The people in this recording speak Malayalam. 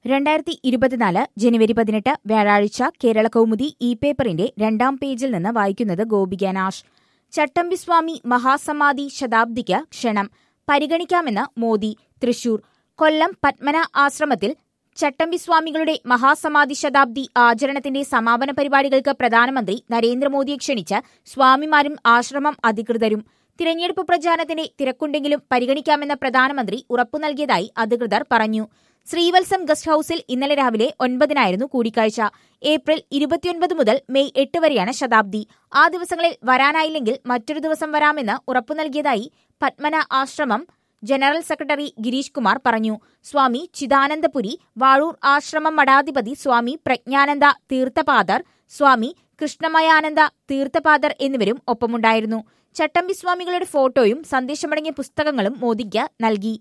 2024 ജനുവരി 18 വ്യാഴാഴ്ച കേരള കൗമുദി പേപ്പറിന്റെ 2ാം പേജിൽ നിന്ന് വായിക്കുന്നത് ഗോപിക നാഷ്. ചട്ടമ്പിസ്വാമി മഹാസമാധി ശതാബ്ദിക്ക് ക്ഷണം പരിഗണിക്കാമെന്ന് മോദി. തൃശൂർ. കൊല്ലം പത്മന ആശ്രമത്തിൽ ചട്ടമ്പിസ്വാമികളുടെ മഹാസമാധി ശതാബ്ദി ആചരണത്തിന്റെ സമാപന പരിപാടികൾക്ക് പ്രധാനമന്ത്രി നരേന്ദ്രമോദിയെ ക്ഷണിച്ച് സ്വാമിമാരും ആശ്രമം അധികൃതരും. തിരഞ്ഞെടുപ്പ് പ്രചാരണത്തിന്റെ തിരക്കുണ്ടെങ്കിലും പരിഗണിക്കാമെന്ന് പ്രധാനമന്ത്രി ഉറപ്പു നൽകിയതായി അധികൃതർ പറഞ്ഞു. ശ്രീവത്സം ഗസ്റ്റ് ഹൌസിൽ ഇന്നലെ രാവിലെ 9-നായിരുന്നു കൂടിക്കാഴ്ച. ഏപ്രിൽ 29 മുതൽ മെയ് 8 വരെയാണ് ശതാബ്ദി. ആ ദിവസങ്ങളിൽ വരാനായില്ലെങ്കിൽ മറ്റൊരു ദിവസം വരാമെന്ന് ഉറപ്പു നൽകിയതായി പത്മന ആശ്രമം ജനറൽ സെക്രട്ടറി ഗിരീഷ് കുമാർ പറഞ്ഞു. സ്വാമി ചിദാനന്ദപുരി, വാഴൂർ ആശ്രമം മഠാധിപതി സ്വാമി പ്രജ്ഞാനന്ദ തീർത്ഥപാദർ, സ്വാമി കൃഷ്ണമയാനന്ദ തീർത്ഥപാദർ എന്നിവരും ഒപ്പമുണ്ടായിരുന്നു. ചട്ടമ്പിസ്വാമികളുടെ ഫോട്ടോയും സന്ദേശമടങ്ങിയ പുസ്തകങ്ങളും മോദിക്ക് നൽകി.